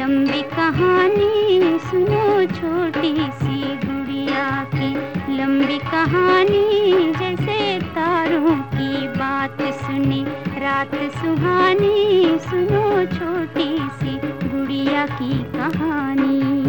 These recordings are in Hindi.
लंबी कहानी सुनो छोटी सी गुड़िया की। लंबी कहानी जैसे तारों की बात सुनी रात सुहानी, सुनो छोटी सी गुड़िया की कहानी।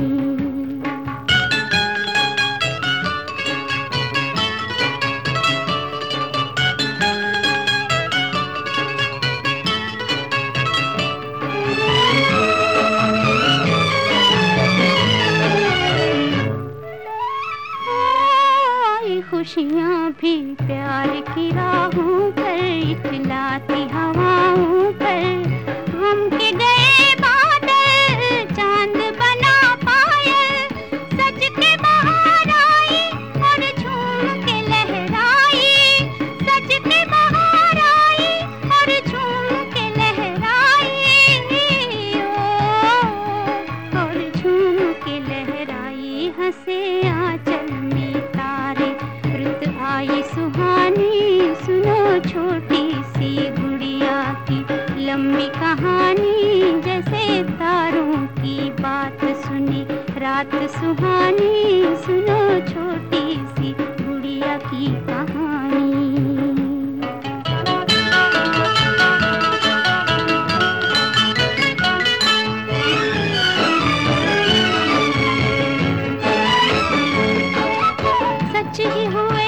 खुशियाँ भी प्यार की राहों पर इखलाती हवाओं पर। हम के गए बादल चांद बना पायल, सज के बाहर आई और झूम के लहराई। सज के बाहर आई और झूम के लहराई, और झूम के लहराई। हंसे आंचल में तारे आई सुहानी, सुनो छोटी सी गुड़िया की। लंबी कहानी जैसे तारों की बात सुनी रात सुहानी, सुनो छोटी सी गुड़िया की कहानी। सच ही हुए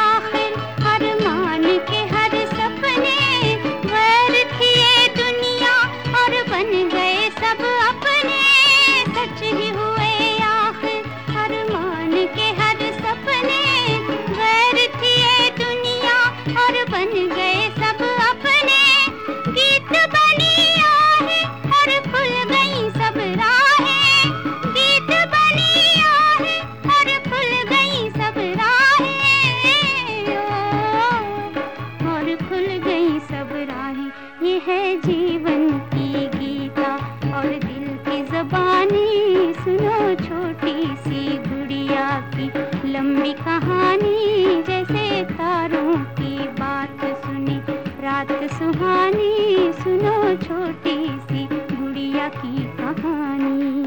बन गए सब अपने। गीत बनी आहें और खुल गई सब राहें। गीत बनी आहें और खुल गई सब राहें, और खुल गई सब राहें। ये है जीवन की गीता और दिल की ज़बानी, सुनो छोटी सी गुड़िया की। लंबी कहानी जैसे तारों की बात सुनी रात सुहानी, सुनो छोटी सी गुड़िया की कहानी।